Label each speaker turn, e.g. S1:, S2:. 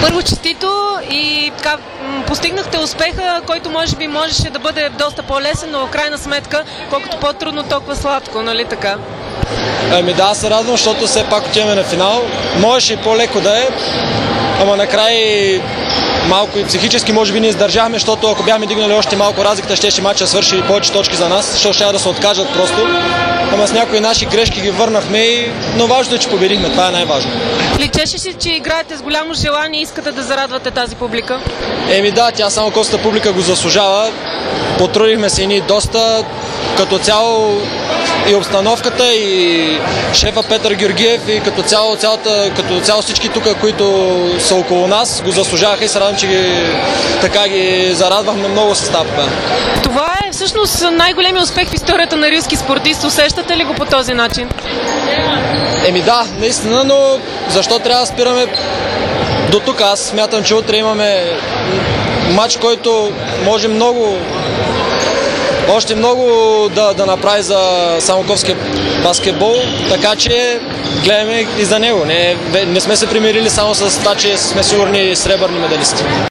S1: Първо, честито и така, постигнахте успеха, който може би можеше да бъде доста по-лесен, но в крайна сметка, колкото по-трудно, толкова сладко, нали така?
S2: Да, аз се радвам, защото все пак отиваме на финал. Можеше и по-леко да е, ама накрая малко и психически може би не издържахме, защото ако бяхме дигнали още малко разликата, щеше матча свърши повече точки за нас, защото ще да се откажат просто. Ама с някои наши грешки ги върнахме, но важното е, че победихме. Това е най-важно.
S1: Личеше си, че играете с голямо желание и искате да зарадвате тази публика?
S2: Да, тя само костата публика го заслужава. Потрудихме се и ние доста. Като цяло и обстановката, и шефа Петър Георгиев, и като цяло всички тук, които са около нас, го заслужаваха и се радвам, че ги зарадвахме много съставка.
S1: Това е всъщност най-големият успех в историята на рилски спортист. Усещате ли го по този начин?
S2: Да, наистина, но защо трябва да спираме до тук? Аз смятам, че утре имаме матч, който може още много да направи за самоковския баскетбол, така че гледаме и за него. Не сме се примирили само с това, че сме сигурни сребърни медалисти.